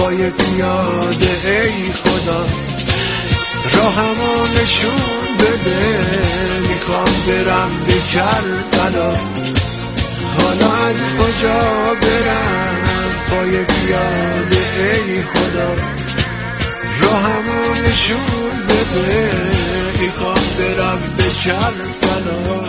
پای پیاده ای خدا راهمو نشون بده میخوام برم به کربلا حالا از کجا برم پای پیاده ای خدا راهمو نشون بده میخوام برم به کربلا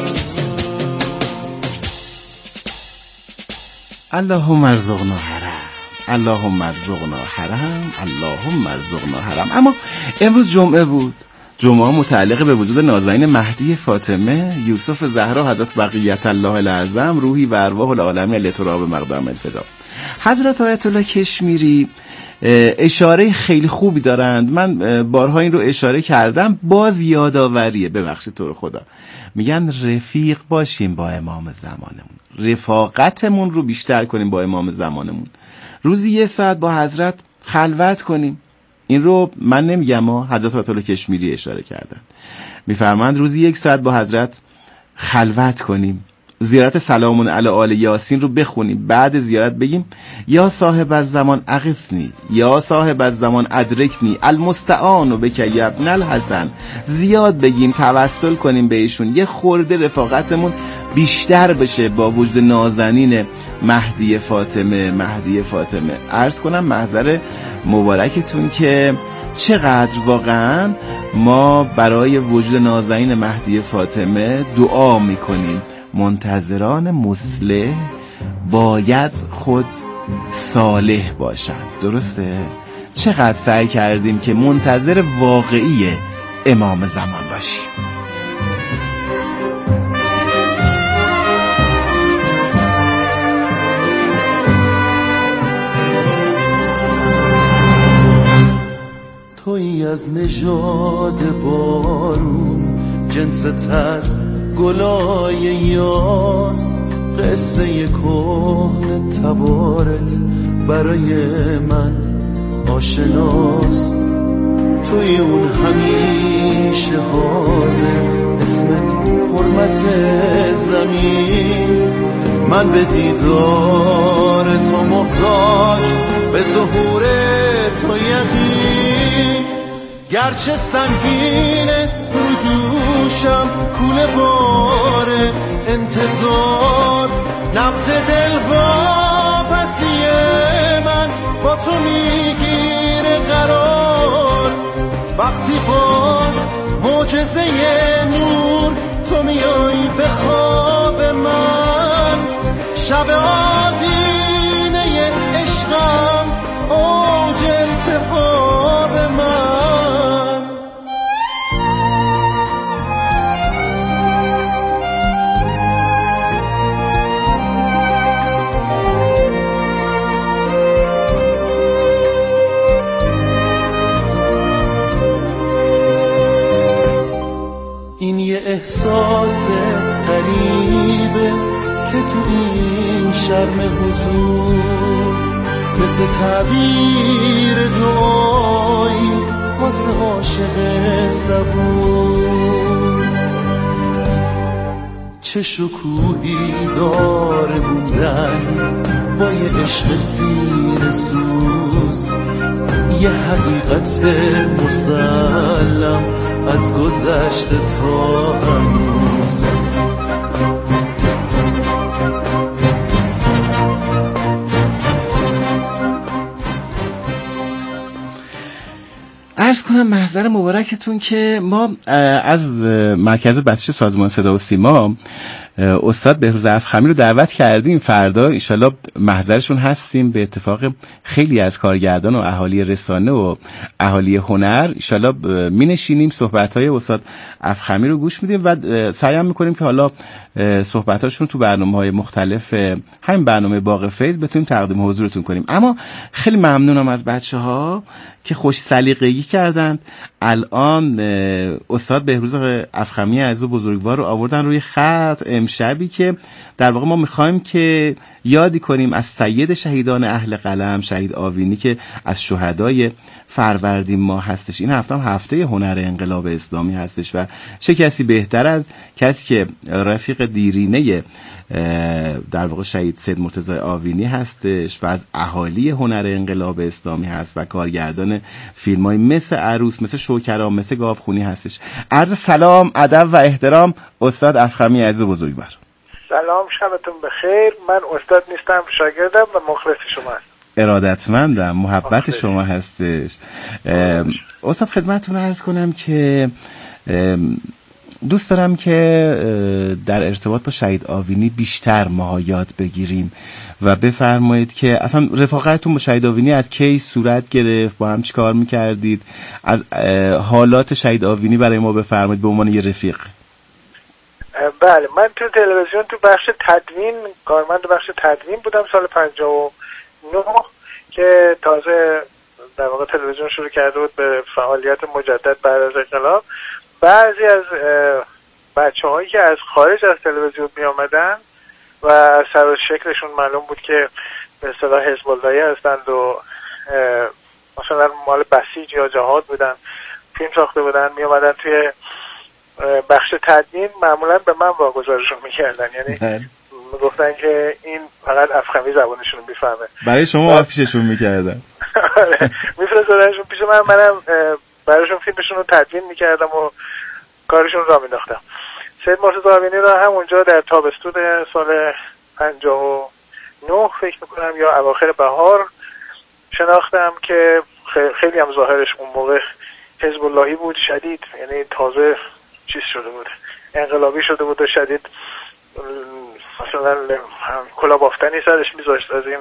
اللهم ارزقنا حرم اللهم ارزقنا حرم اللهم ارزقنا حرم. اما امروز جمعه بود. جمعه متعلق به وجود نازنین مهدی فاطمه یوسف زهرا حضرت بقیت الله الاعظم روحی و ارواح العالمین لتراب مقدام الفدا. حضرت آیت الله کشمیری اشاره خیلی خوبی دارند. من بارها این رو اشاره کردم، باز یادآوریه، ببخشید تو رو خدا. میگن رفیق باشیم با امام زمانمون، رفاقتمون رو بیشتر کنیم با امام زمانمون. روزی 1 ساعت با حضرت خلوت کنیم. این رو من نمیگم، حضرت آیت الله کشمیری اشاره کردن. میفرمایند روزی 1 ساعت با حضرت خلوت کنیم، زیارت سلامون علی آل یاسین رو بخونیم، بعد زیارت بگیم یا صاحب الزمان اغفنی یا صاحب الزمان ادرکنی المستعان بک یا ابن الحسن. زیاد بگیم، توسل کنیم بهشون، یه خورده رفاقتمون بیشتر بشه با وجود نازنین مهدی فاطمه. عرض کنم محضر مبارکتون که چقدر واقعا ما برای وجود نازنین مهدی فاطمه دعا میکنیم. منتظران مصلح باید خود صالح باشند. درسته؟ چقدر سعی کردیم که منتظر واقعی امام زمان باشیم. تویی از نژاد بارون، جنست از گلای یاس، قصه کهن تبارت برای من آشناست. توی اون همیشه حاضر، اسمت حرمت زمین، من به دیدار تو محتاج، به ظهور تو یقین. گرچه سنگینه رو دوشم کوله باره انتظار، نبض دل واپسی من با تو میگیره قرار. وقتی با معجزه نور تو میایی به خواب من، شب آدینه عشقم اوج التهاب من. این یه احساس غریبه که تو این شرم حضور مثل تعبیر دعایی واسه عاشق صبور. چه شکوهی داره موندن با یه عشق سینه سوز، یه حقیقت مسلم از گذشته تا هنوز. عرض کنم محضر مبارکتون که ما از مرکز بسیج سازمان صدا و سیما استاد بهروز افخمی رو دعوت کردیم. فردا انشالله محضرشون هستیم. به اتفاق خیلی از کارگردان و اهالی رسانه و اهالی هنر انشالله می نشینیم صحبت‌های استاد افخمی رو گوش میدیم و سعی میکنیم که حالا صحبتاشون تو برنامه‌های مختلف همین برنامه باغ فیض بتونیم تقدیم حضورتون کنیم. اما خیلی ممنونم از بچه‌ها که خوش سلیقگی کردند. الان استاد بهروز افخمی عزیز و بزرگوار رو آوردن روی خط امشبی که در واقع ما میخوایم که یادی کنیم از سید شهیدان اهل قلم، شهید آوینی که از شهدای فروردین ماه هستش. این هفته هم هفته هنر انقلاب اسلامی هستش و چه کسی بهتر از کسی که رفیق دیرینه در واقع شهید سید مرتضی آوینی هستش و از اهالی هنر انقلاب اسلامی هست و کارگردان فیلم‌های مثل عروس، مثل شوکرام، مثل گاوخونی هستش. عرض سلام، ادب و احترام استاد افخمی عزیز بزرگوار. سلام، شبتون بخیر. من استاد نیستم، شاگردم و مخلص شما هستم. ارادتمندم، محبت شما هستش. استاد خدمتتون عرض کنم که دوست دارم که در ارتباط با شهید آوینی بیشتر ما یاد بگیریم و بفرمایید که اصلا رفاقتتون با شهید آوینی از کی صورت گرفت، با هم چی کار میکردید، از حالات شهید آوینی برای ما بفرمایید به عنوان یه رفیق. بله، من تو تلویزیون تو بخش تدوین، کارمند بخش تدوین بودم سال 59 که تازه در واقع تلویزیون شروع کرده بود به فعالیت مجدد بعد از انقلاب. بعضی از بچه‌هایی که از خارج از تلویزیون می آمدن و سر و شکلشون معلوم بود که به اصطلاح حزب اللهی هستند و مثلا مال بسیج یا جهاد بودن، فیلم ساخته بودن، می آمدن توی بخش تدوین، معمولا به من واگذارشون میکردن. یعنی گفتن که این فقط افخمی زبانشون میفهمه. برای شما آفیششون میکردن؟ میفرستادنشون پیش من، منم برایشون فیلمشون رو تدوین میکردم و کارشون را مینداختم. سید مرتضی آوینی رو همونجا در تابستون سال 59 فکر میکنم یا اواخر بهار شناختم که خیلی هم ظاهرش اون موقع حزب اللهی بود، شدید، یعنی تازه چیز شده بود، انقلابی شده بود و شدید، مثلا کلاه بافتنی سرش میذاشت، از این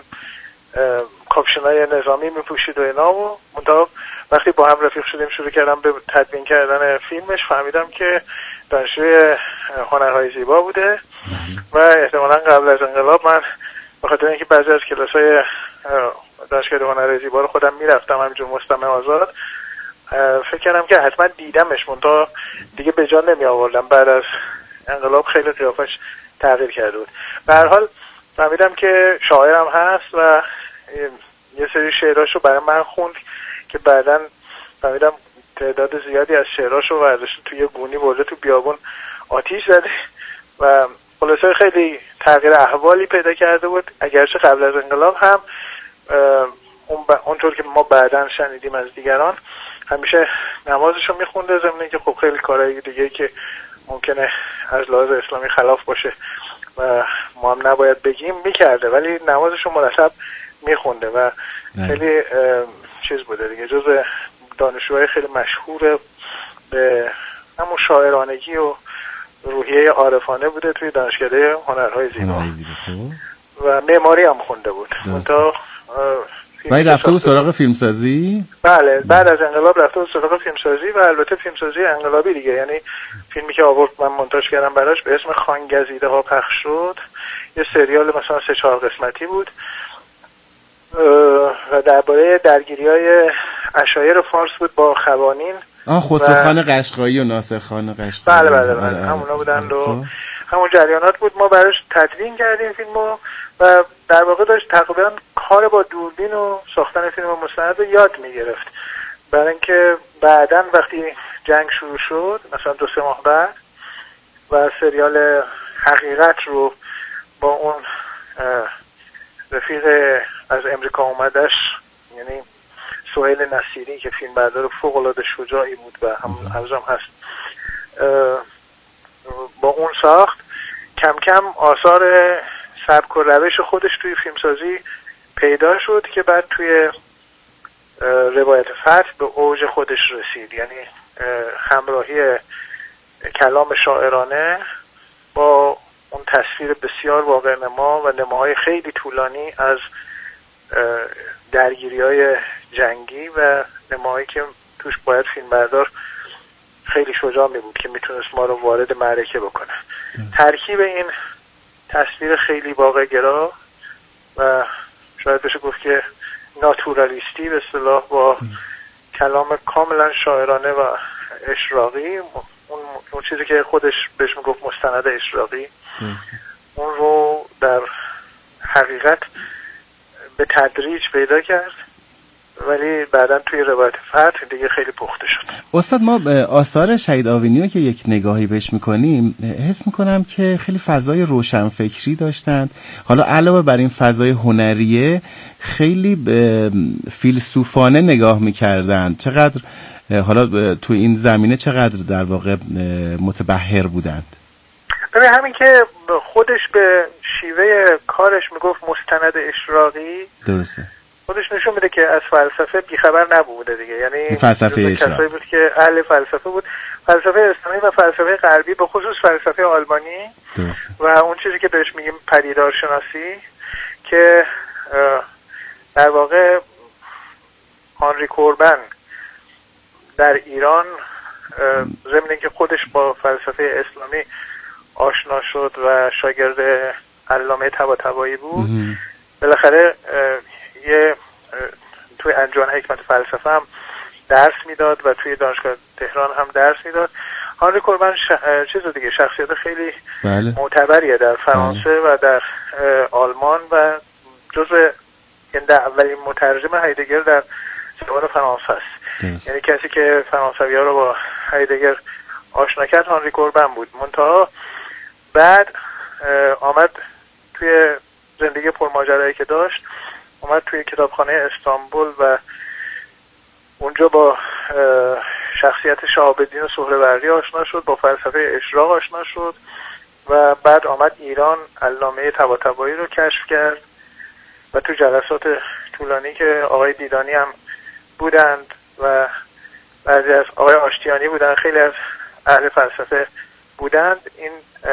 کاپشنای نظامی میپوشید و اینا. و منتها وقتی با هم رفیق شدیم شروع کردم به تدوین کردن فیلمش، فهمیدم که دانشجوی هنرهای زیبا بوده و احتمالاً قبل از انقلاب من به خاطر اینکه بعضی از کلاس‌های دانشگاه هنرهای زیبا رو خودم میرفتم همینجور مستمع آزاد، فکر کردم که حتما دیدمش، منتها دیگه به جا نمی آوردم. بعد از انقلاب خیلی قیافش تغییر کرده بود. به هر حال فهمیدم که شاعرم هست و یه سری شعراشو برای من خوند که بعداً فهمیدم تعداد زیادی از شعراشو ورداشته توی گونی برده تو بیابون آتیش زده و خلاصه خیلی تغییر احوالی پیدا کرده بود. اگرچه قبل از انقلاب هم اونطور که ما بعداً شنیدیم از دیگران همیشه نمازشو میخونده، ضمن که خب خیلی کارهای دیگه که ممکنه از لحاظ اسلامی خلاف باشه و ما هم نباید بگیم میکرده، ولی نمازشو مرتب میخونده و خیلی چیز بوده دیگه، جز دانشجوهای خیلی مشهور به همون شاعرانگی و روحیه عارفانه بوده توی دانشکده هنرهای زیبا و معماری هم خونده بود. ولی رفته بود سراغ فیلمسازی؟ بله، بعد از انقلاب رفته بود سراغ فیلمسازی و البته فیلمسازی انقلابی دیگه. یعنی فیلمی که آورد من مونتاژ کردم براش به اسم خانگزیده ها پخش شد، یه سریال مثلا 3-4 قسمتی بود و درباره درگیری‌های عشایر فارس بود با خوانین. خسروخان قشقایی و ناصرخان قشقایی. بله همونا بودن و همون جریانات بود. ما براش تدوین کردیم فیلمو و در واقع داشت تقریبا کار با دوربین و ساختن فیلم مستند رو یاد میگرفت، برای اینکه بعداً وقتی جنگ شروع شد مثلا 2-3 ماه بعد و سریال حقیقت رو با اون رفیق از امریکا اومدش، یعنی سهیل نصیری که فیلم بردار فوق‌العاده شجاعی بود و هنوزم هست، با اون ساخت، کم کم آثار سبک و روش خودش توی فیلمسازی پیدا شد که بعد توی روایت فتح به اوج خودش رسید. یعنی همراهی کلام شاعرانه با اون تصویر بسیار واقع نما و نماهای خیلی طولانی از درگیری‌های جنگی و نماهایی که توش باید فیلمبردار خیلی شجاع می بود که میتونست ما رو وارد معرکه بکنه. ترکیب این تصویر خیلی واقع‌گرا و شاید بشه گفت که ناتورالیستی به اصطلاح با کلام کاملا شاعرانه و اشراقی، اون چیزی که خودش بهش میگفت مستند اشراقی، اون رو در حقیقت به تدریج پیدا کرد، ولی بعداً توی روایت فتح دیگه خیلی پخته شد. استاد، ما آثار شهید آوینی رو که یک نگاهی بهش میکنیم حس میکنم که خیلی فضای روشنفکری داشتند. حالا علاوه بر این فضای هنریه خیلی فیلسوفانه نگاه میکردند. چقدر حالا تو این زمینه چقدر در واقع متبحر بودند؟ ببین همین که خودش به شیوه کارش میگفت مستند اشراقی، درسته، خودش نشون میده که از فلسفه بیخبر نبوده دیگه. یعنی فلسفه اشراقی بود که اهل فلسفه بود، فلسفه اسلامی و فلسفه غربی، به خصوص فلسفه آلمانی. درسته. و اون چیزی که بهش میگیم پدیدارشناسی که در واقع هانری کوربن در ایران ضمن اینکه خودش با فلسفه اسلامی آشنا شد و شاگرد علامه طباطبایی بود، بالاخره یه توی انجمن حکمت فلسفه هم درس میداد و توی دانشگاه تهران هم درس میداد. هانری کوربن چیز دیگه شخصیت خیلی معتبریه در فرانسه و در آلمان و جزو اولین مترجم هایدگر در زبان فرانسه است. یعنی کسی که فرانسوی‌ها رو با هایدگر آشنا کرد هانری کوربن بود. منتها بعد آمد توی زندگی پرماجرایی که داشت، اومد توی کتابخانه استانبول و اونجا با شخصیت شهاب‌الدین سهروردی آشنا شد، با فلسفه اشراق آشنا شد و بعد آمد ایران، علامه طباطبایی رو کشف کرد و تو جلسات طولانی که آقای دیدانی هم بودند و بعضی از آقای آشتیانی بودند، خیلی از اهل فلسفه بودند، این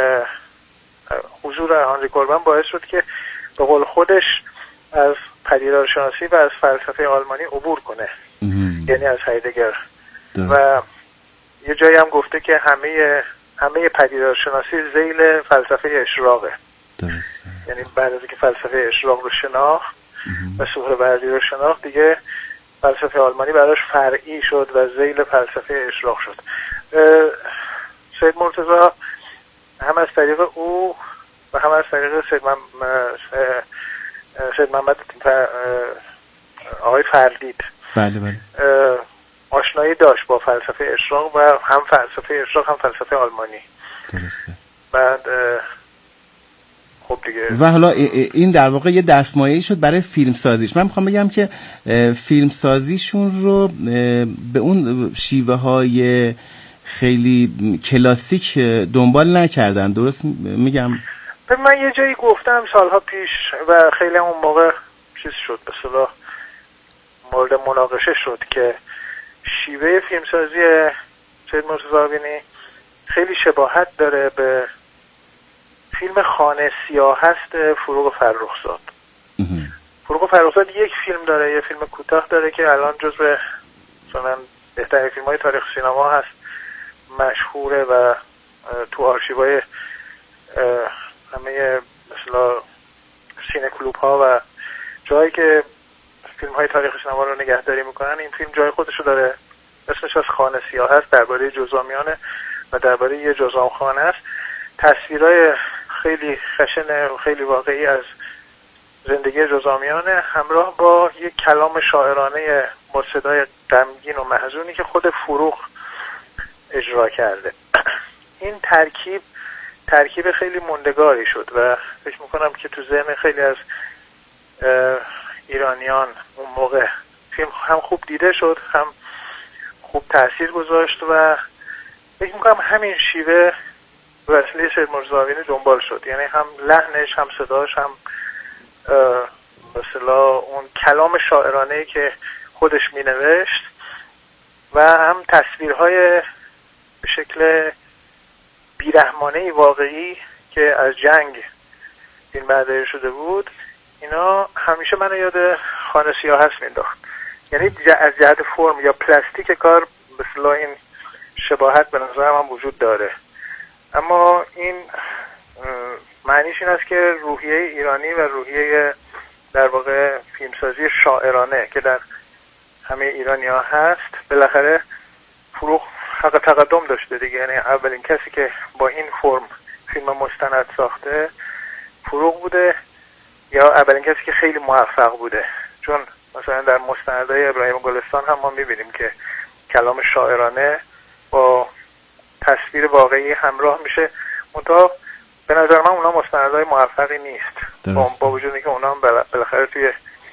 حضور هانری کوربن باعث شد که به قول خودش از پدیدارشناسی و از فلسفه آلمانی عبور کنه، یعنی از هایدگر. و یه جایی هم گفته که همه پدیدارشناسی ذیل فلسفه اشراقه. درسته. یعنی بعد از اینکه فلسفه اشراق رو شناخت و سهروردی رو شناخت، دیگه فلسفه آلمانی براش فرعی شد و ذیل فلسفه اشراق شد. سید مرتضی هم از طریق او و هم از طریق سید محمد آقای فردید آشنایی داشت با فلسفه اشراق و هم فلسفه اشراق هم فلسفه آلمانی. درسته. بعد خب دیگه و حالا این در واقع یه دستمایه‌ای شد برای فیلم سازیش. من میخوام بگم که فیلم سازیشون رو به اون شیوه های خیلی کلاسیک دنبال نکردن، درست میگم؟ من یه جایی گفتم سالها پیش و خیلی اون موقع چیز شد، به اصطلاح مورد مناقشه شد که شیوه فیلمسازی سید مرتضی آوینی خیلی شباهت داره به فیلم خانه سیاه هست فروغ فرخزاد. فروغ فرخزاد یک فیلم داره، یه فیلم کوتاه داره که الان جزو مثلا بهترین فیلم‌های تاریخ سینما هست، مشهوره و تو آرشیوهای همه مثلا سینه کلوب ها و جایی که فیلم های تاریخ سینما رو نگهداری میکنن، این فیلم جای خودشو داره، اسمش از خانه سیاه هست، درباره جزامیانه و درباره یه جزام خانه است. تصویرهای خیلی خشن و خیلی واقعی از زندگی جزامیانه همراه با یک کلام شاعرانه با صدای غمگین و محزونی که خود فروغ اجرا کرده. این ترکیب خیلی موندگاری شد و فکر میکنم که تو ذهن خیلی از ایرانیان اون موقع فیلم هم خوب دیده شد، هم خوب تأثیر گذاشت و فکر میکنم همین شیوه وسیله سید مرتضی آوینی دنبال شد. یعنی هم لحنش، هم صداش، هم مثلا اون کلام شاعرانه‌ای که خودش مینوشت و هم تصویرهای به شکل بیرحمانه واقعی که از جنگ این برداری شده بود، اینا همیشه منو یاد خانه سیاه هست مینداخت. یعنی از جهت فرم یا پلاستیک کار مثلا این شباهت به نظر من وجود داره، اما این معنیش این است که روحیه ایرانی و روحیه در واقع فیلمسازی شاعرانه که در همه ایرانی ها هست، بالاخره فروغ حق تقدم داشته دیگه. یعنی اولین کسی که با این فرم فیلم مستند ساخته فروغ بوده یا اولین کسی که خیلی موفق بوده. چون مثلا در مستندهای ابراهیم گلستان هم ما میبینیم که کلام شاعرانه با تصویر واقعی همراه میشه. منتها به نظر من اونا مستندهای موفقی نیست، با وجود اینکه اونا هم بالاخره توی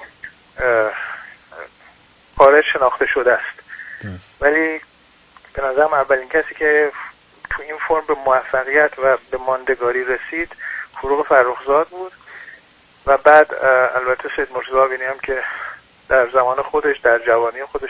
خارج شناخته شده است. ولی به نظرم اولین کسی که تو این فرم به موفقیت و به ماندگاری رسید فروغ فرخزاد بود و بعد البته سید مرتضی آوینی هم که در زمان خودش، در جوانی خودش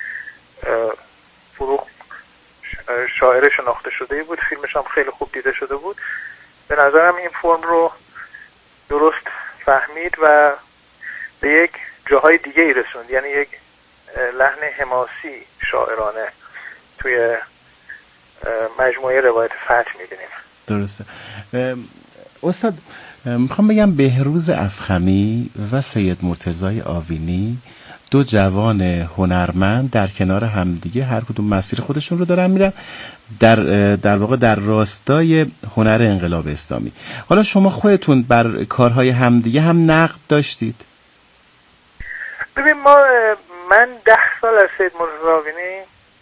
فروغ شاعر شناخته شده بود، فیلمش هم خیلی خوب دیده شده بود. به نظرم این فرم رو درست فهمید و به یک جاهای دیگه ای رسوند، یعنی یک لحن حماسی شاعرانه توی مجموعه روایت فتح می‌بینیم. درسته. استاد میخوام بگم بهروز افخمی و سید مرتضی آوینی دو جوان هنرمند در کنار همدیگه هر کدوم مسیر خودشون رو دارن میرن در واقع در راستای هنر انقلاب اسلامی. حالا شما خودتون بر کارهای همدیگه هم نقد داشتید؟ ببین من 10 سال از سید مرتضی آوینی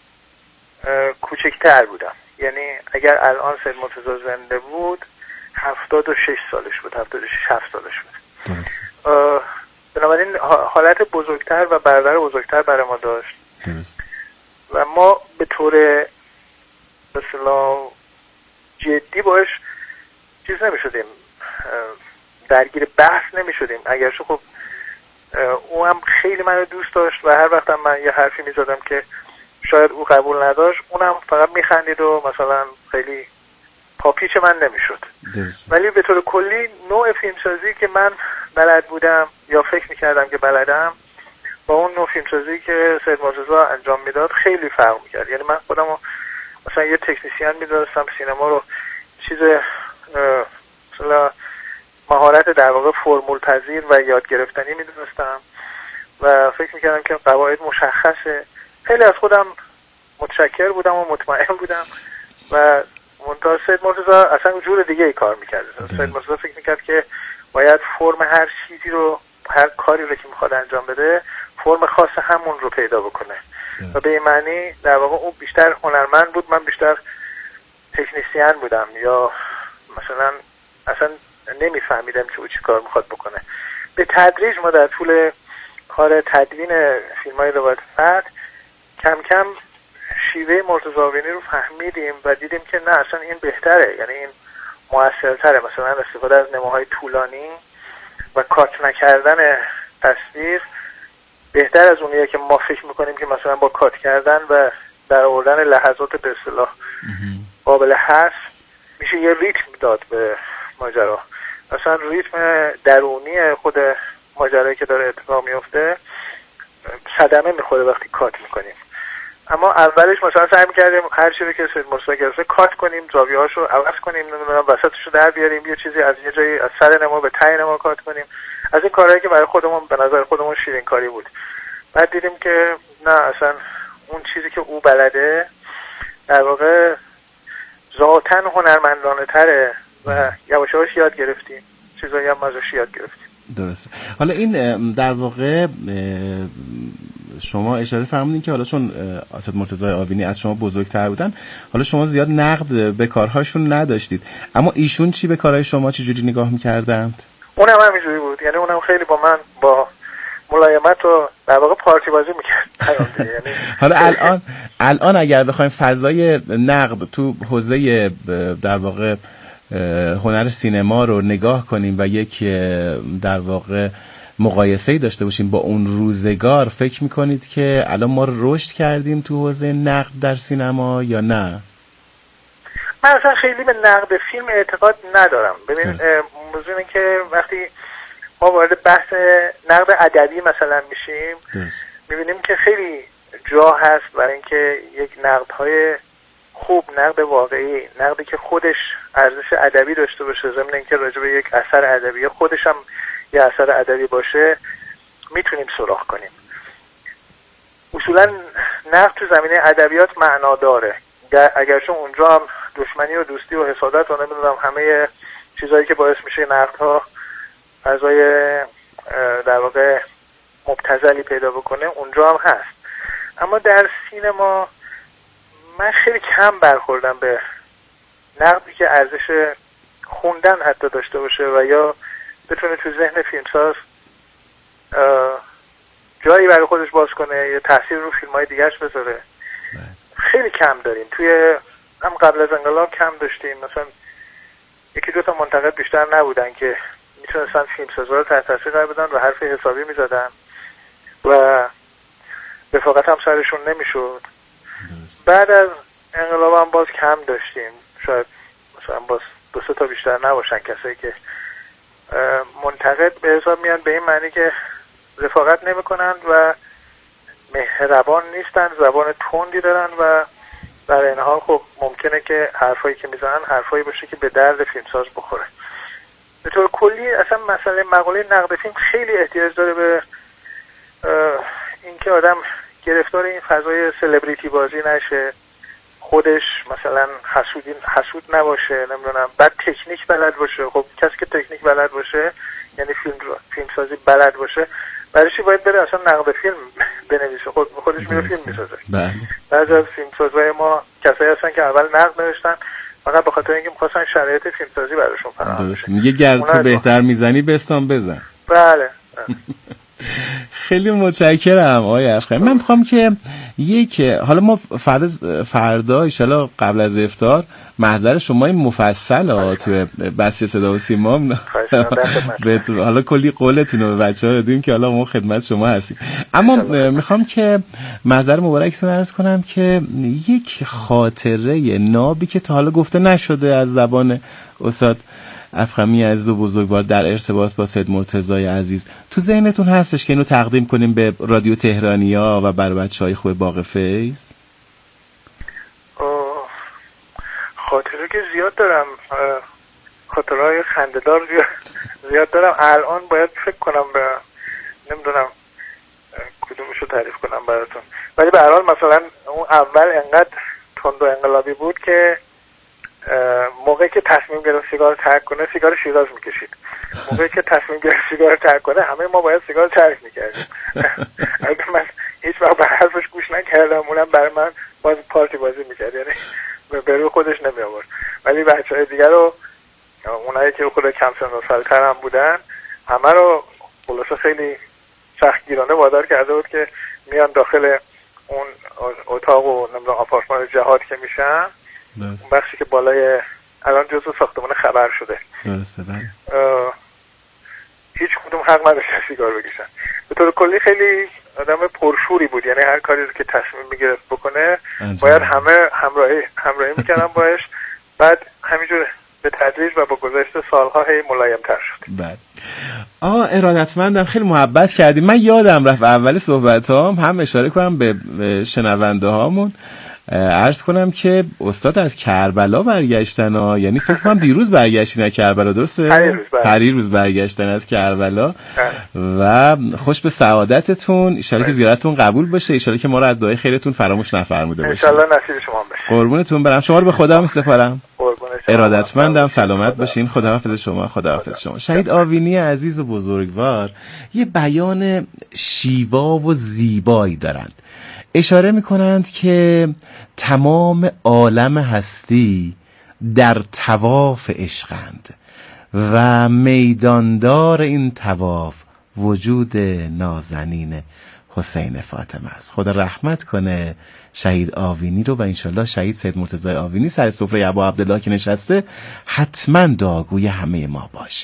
کوچکتر بودم، یعنی اگر الان سید مرتضی زنده بود 76 سالش بود، 76-7 سالش بود. بنابراین حالت بزرگتر و برادر بزرگتر برای ما داشت و ما به طور مثلا جدی باش چیز نمی شدیم، درگیر بحث نمی شدیم. اگرچه خب او هم خیلی منو دوست داشت و هر وقت هم من یه حرفی می زدم که شاید او قبول نداشت اونم فقط می خندید و مثلا خیلی پاپیچ من نمی شد. ولی به طور کلی نوع فیلمسازی که من بلد بودم یا فکر می کردم که بلدم با اون نوع فیلمسازی که سید مرتضی انجام میداد خیلی فرق می کرد. یعنی من خودم مثلا یه تکنیسیان می دونستم، سینما رو چیز مثلا مهارت در واقع فرمول پذیر و یاد گرفتنی می دونستم و فکر می کردم که قواعد مشخصه. خیلی از خودم متشکر بودم و مطمئن بودم و منتها سید مرتضی اصلا جور دیگه ای کار میکرد. سید مرتضی فکر میکرد که باید فرم هر چیزی رو، هر کاری رو که میخواد انجام بده فرم خاص همون رو پیدا بکنه و به این معنی در واقع اون بیشتر هنرمند بود، من بیشتر تکنیسیان بودم یا مثلا اصلا نمیفهمیدم که او چی کار میخواد بکنه. به تدریج ما در طول کار تدوین فیلم‌های روایت فتح کم کم شیوه مرتضی آوینی رو فهمیدیم و دیدیم که نه اصلا این بهتره، یعنی این موثرتره. مثلا استفاده از نماهای طولانی و کات نکردن تصویر بهتر از اونیه که ما فکر میکنیم که مثلا با کات کردن و در آوردن لحظات به اصطلاح قابل حذف میشه یه ریتم داد به ماجرا. مثلا ریتم درونی خود ماجرایی که داره اتفاق میفته صدمه میخوره وقتی کات میکنیم. اما اولش مثلا سعی می‌کردیم هر چیزی که سید مرتضی گرفته کات کنیم، زاویه‌هاشو عوض کنیم، نمیدونم وسطشو در بیاریم، یه چیزی از یه جایی از سر نما به ته نما کات کنیم. از این کارهایی که برای خودمون به نظر خودمون شیرین کاری بود. بعد دیدیم که نه اصلا اون چیزی که او بلده در واقع ذاتاً هنرمندانه تره و یواش یواش یاد گرفتیم، چیزایی هم ازش یاد گرفتیم. درسته. حالا این در واقع شما اشاره فرمودین که حالا چون سید مرتضی آوینی از شما بزرگتر بودن، حالا شما زیاد نقد به کارهاشون نداشتید، اما ایشون چی به کارهای شما چه جوری نگاه می‌کردند؟ اونم همینجوری بود، یعنی اونم خیلی با من با ملایمت و در واقع پارتی بازی می‌کرد. یعنی حالا الان اگر بخوایم فضای نقد تو حوزه در واقع هنر سینما رو نگاه کنیم و یک در واقع مقایسه‌ای داشته باشیم با اون روزگار، فکر میکنید که الان ما رشد کردیم تو حوزه نقد در سینما یا نه؟ من اصلا خیلی به نقد فیلم اعتقاد ندارم. ببین موضوع اینه که وقتی ما وارد بحث نقد ادبی مثلا میشیم میبینیم که خیلی جا هست برای اینکه یک نقدهای خوب، نقد واقعی، نقدی که خودش ارزش ادبی داشته باشه، ضمن اینکه راجع به یک اثر ادبی خودش هم یه اثر ادبی باشه، میتونیم سراغ کنیم. اصولا نقد تو زمینه ادبیات معنا داره، اگرچه اونجا هم دشمنی و دوستی و حسادت و نمیدونم همه چیزایی که باعث میشه نقدها فضای در واقع مبتذلی پیدا بکنه اونجا هم هست. اما در سینما من خیلی کم برخوردم به نقدی که ارزش خوندن حتی داشته باشه و یا بتونه تو ذهن فیلمساز جایی برای خودش باز کنه یا تاثیر رو فیلم‌های دیگرش بذاره. خیلی کم داریم. توی هم قبل از انقلاب کم داشتیم، مثلا یکی دو تا منتقد بیشتر نبودن که میتونستن فیلمسازا رو تحت تاثیر قرار بدن و حرف حسابی میزدن و رفاقت هم سرشون نمیشد. بعد از انقلاب هم باز کم داشتیم، شاید مثلا باز 2-3 تا بیشتر نباشن کسایی که منتقد به حساب میان به این معنی که رفاقت نمیکنن و مهربان نیستن، زبان تندی دارن و در این حال خب ممکنه که حرفایی که میزنن حرفایی باشه که به درد فیلمساز بخوره. به طور کلی اصلا مسئله مقوله نقد فیلم خیلی احتیاج داره به اینکه آدم گرفتار این فضای سلبریتی بازی نشه، خودش مثلا حسود نباشه، نمیدونم بعد تکنیک بلد باشه. خب کسی که تکنیک بلد باشه یعنی فیلمسازی بلد باشه، برای چی باید بره اصلا نقد فیلم بنویسه؟ خودش میره فیلم میسازه. بله. بعضی از فیلمسازهای ما کسایی هستن که اول نقد نوشتن فقط به خاطر اینکه می‌خواستن شرایط فیلمسازی براشون فراهم بشه. میگه گر تو بهتر میزنی بستان بزن. بله. خیلی متشکرم آقای افخمی. من میخوام که حالا ما فردا ان شاءالله قبل از افطار محضر شما این مفصل توی بخش صدا و سیما حالا کلی قولتون رو به بچه‌ها دادیم که حالا ما خدمت شما هستیم. اما میخوام که محضر مبارکتون عرض کنم که یک خاطره نابی که تا حالا گفته نشده از زبان استاد افخمی عزیز و بزرگوار در ارتباط با سید مرتضی عزیز تو ذهنتون هستش که اینو تقدیم کنیم به رادیو تهرانیا و بر بچهای خوب باغ فیض؟ خاطره که زیاد دارم، خاطرهای خنده‌دار زیاد دارم. الان باید فکر کنم به نمیدونم کدومشو تعریف کنم براتون، ولی به هر حال مثلا اون اول انقدر تند و انقلابی بود که موقعی که تصمیم گرفت سیگار ترک کنه سیگار شیراز میکشید. موقعی که تصمیم گرفت سیگار ترک کنه همه ما باید سیگار ترک میکردیم. البته من هیچ وقت به حرفش گوش نکردم، اونم برای من باز پارتی بازی میکرد، یعنی به روی خودش نمی آورد. ولی بچهای دیگر رو، اونایی که خود کم سن و سال‌تر هم بودن، همه رو خلاصه خیلی سختگیرانه وادار کرده بود که میان داخل اون اتاق و نمیدونم آپارتمان جهاد که میشن، اون بخشی که بالای الان جزو ساختمان خبر شده، درسته بله، هیچ کدوم حق نداشتن سیگار بکشن. به طور کلی خیلی آدم پرشوری بود، یعنی هر کاری رو که تصمیم میگرفت بکنه باید همه همراهی میکردن باش. بعد همینجور به تدریج و با گذشت سالها هی ملایم‌تر شد. بله. ارادتمندم، خیلی محبت کردیم. من یادم رفت اول صحبتام هم اشاره کنم به شنونده هامون، عرض کنم که استاد از کربلا برگشتن یعنی فکر کنم دیروز برگشتین از کربلا، درسته؟ پریروز برگشتن از کربلا و خوش به سعادتتون. ان شاءالله که زیارتتون قبول بشه، ان شاءالله که ما رو از دعای خیرتون فراموش نفرموده باشید. ان شاءالله نصیب شما بشه. قربونتون برم. شما رو به خدا میسپارم. ارادتمندم، سلامت باشین. خداحافظ شما. خداحافظ شما. شهید آوینی عزیز و بزرگوار یه بیان شیوا و زیبایی دارند. اشاره میکنند که تمام عالم هستی در طواف عشقند و میداندار این طواف وجود نازنین حسین فاطمه است. خدا رحمت کنه شهید آوینی رو و انشالله شهید سید مرتضی آوینی سر سفره ابا عبدالله که نشسته حتما دعاگوی همه ما باشه.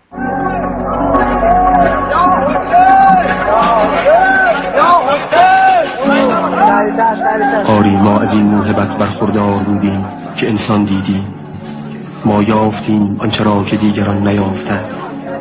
آری ما از این موهبت برخوردار بودیم که انسان دیدیم، ما یافتیم آنچه را که دیگران نیافتند.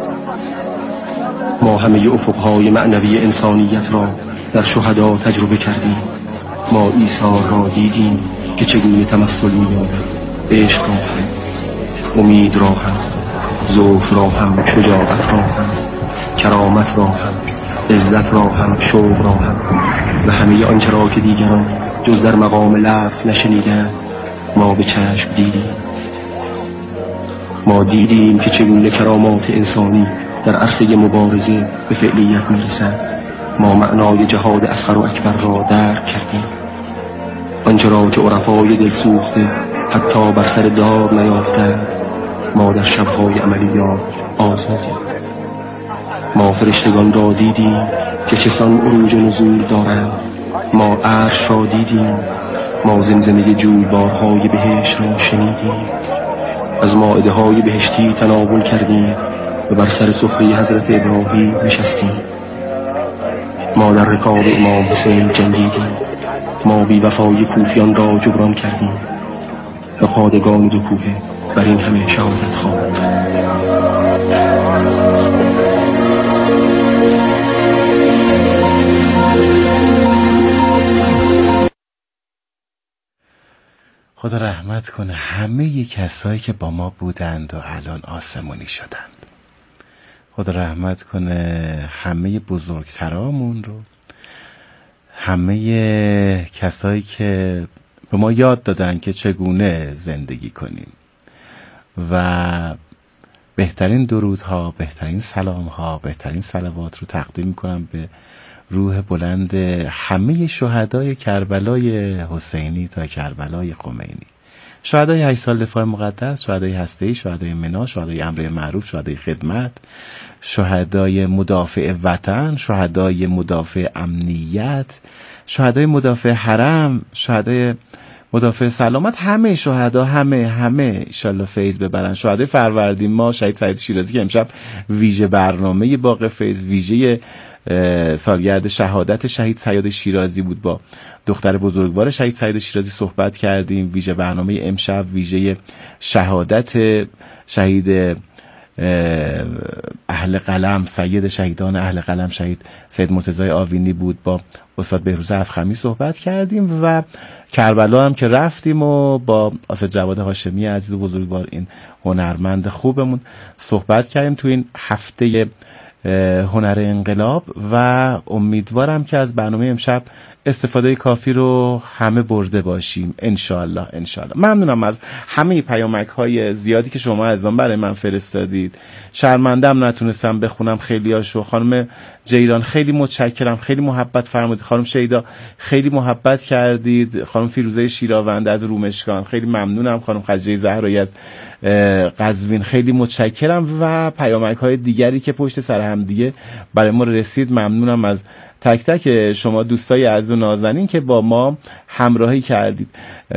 ما همه افقهای معنوی انسانیت را در شهدا تجربه کردیم. ما عیسی را دیدیم که چگونه تمثل می‌یابد، عشق را هم، امید را هم، ذوق را هم، شجاعت را هم، کرامت را هم، عزت را هم، شوق را هم و همه آنچه را که دیگران جز در مقام لفظ نشنیدند ما به چشم دیدیم. ما دیدیم که چگونه کرامات انسانی در عرصه مبارزه به فعلیت میرسد. ما معنای جهاد اصغر و اکبر را درک کردیم. آنچه را که عرفای دل سوخته حتی بر سر دار نیافتند، ما در شبهای عملیات آزمودیم. ما فرشتگان را دیدیم که چسان عروج و نزول دارند. ما عرش را دیدیم. ما زمزمه جویبارهای بهشت را شنیدیم. از مائده های بهشتی تناول کردیم و بر سر سفره حضرت ابراهیم نشستیم. ما در رکاب امام حسین جنگیدیم. ما بی وفای کوفیان را جبران کردیم و پادگان دو کوه بر این همه شهادت خواهند. خدا رحمت کنه همه کسایی که با ما بودند و الان آسمونی شدند. خدا رحمت کنه همه بزرگترامون رو، همه کسایی که به ما یاد دادن که چگونه زندگی کنیم و بهترین درودها، بهترین سلامها، بهترین صلوات رو تقدیم کنم به روح بلند همه شهدای کربلای حسینی تا کربلای خمینی، شهدای 8 سال دفاع مقدس، شهدای هسته‌ای، شهدای منا، شهدای امر معروف، شهدای خدمت، شهدای مدافع وطن، شهدای مدافع امنیت، شهدای مدافع حرم، شهدای مدافع سلامت، همه شهدا، همه انشالله فیض ببرن. شهدای فروردین ما، شهید سعید شیرازی که امشب ویژه برنامه باغ فیض، ویژه سالگرد شهادت شهید سعید شیرازی بود، با دختر بزرگوار شهید سعید شیرازی صحبت کردیم. ویژه برنامه امشب ویژه شهادت شهید اهل قلم، سید شهیدان اهل قلم، شهید سید مرتضی آوینی بود. با استاد بهروز افخمی صحبت کردیم و کربلا هم که رفتیم و با استاد جواد هاشمی عزیز و بزرگوار، این هنرمند خوبمون، صحبت کردیم تو این هفته هنر انقلاب و امیدوارم که از برنامه امشب استفاده کافی رو همه برده باشیم انشالله. ممنونم از همه پیامک های زیادی که شما عزیزان برای من فرستادید. شرمندم نتونستم بخونم خیلیاشو. خانم جیران خیلی متشکرم، خیلی محبت فرمودید. خانم شیدا خیلی محبت کردید. خانم فیروزه شیراونده از رومشکان خیلی ممنونم. خانم خدیجه زهرایی از قزوین خیلی متشکرم و پیامک های دیگری که پشت سر هم دیگه برای ما رسید. ممنونم از تک تک شما دوستای عزیز و نازنین که با ما همراهی کردید.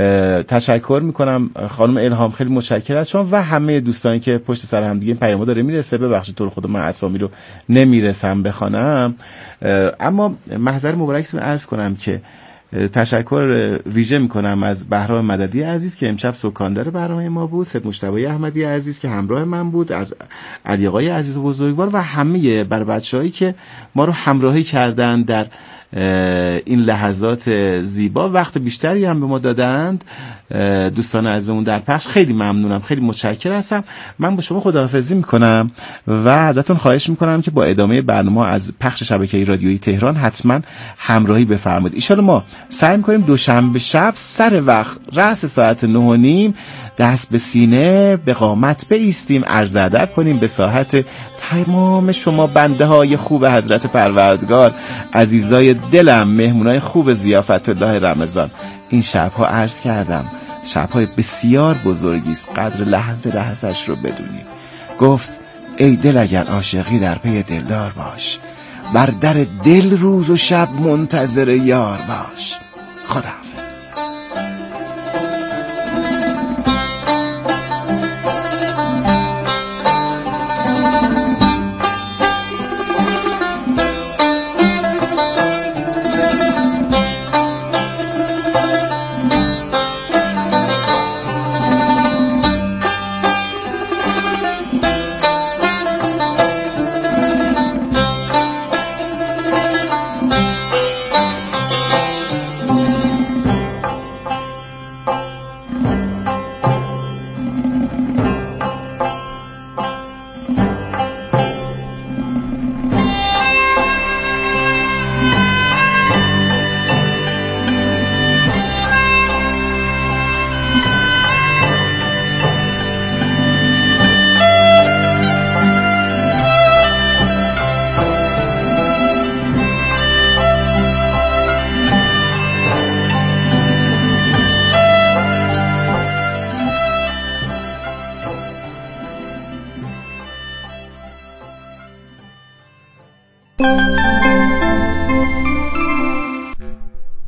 تشکر میکنم. خانم الهام خیلی متشکرم از شما و همه دوستانی که پشت سر هم دیگه این پیامو داره میرسه. ببخشید طور خود من اسامی رو نمیرسم بخوانم، اما محضر مبارکتون عرض کنم که تشکر ویژه میکنم از بهرام مددی عزیز که امشب سکاندار برنامه ما بود، سید مجتبی احمدی عزیز که همراه من بود، از علی آقای عزیز بزرگوار و همه بر بچه‌هایی که ما رو همراهی کردن در این لحظات زیبا. وقت بیشتری هم به ما دادند دوستان عزیزمون در پخش. خیلی ممنونم، خیلی متشکرم هستم. من با شما خداحافظی میکنم و ازتون خواهش میکنم که با ادامه برنامه از پخش شبکه رادیویی تهران حتما همراهی بفرمایید. ان شاءالله ما سعی میکنیم دوشنبه شب سر وقت رأس ساعت 9:30 دست به سینه به قامت بایستیم، عرض ادب کنیم به ساحت تمام شما بنده های خوب حضرت پروردگار، عزیزای دلم، مهمونای خوب ضیافت الله رمضان. این شبها عرض کردم شبهای بسیار بزرگی است، قدر لحظه لحظه‌اش رو بدونیم. گفت ای دل اگر عاشقی در پی دلدار باش، بر در دل روز و شب منتظر یار باش. خداحافظ.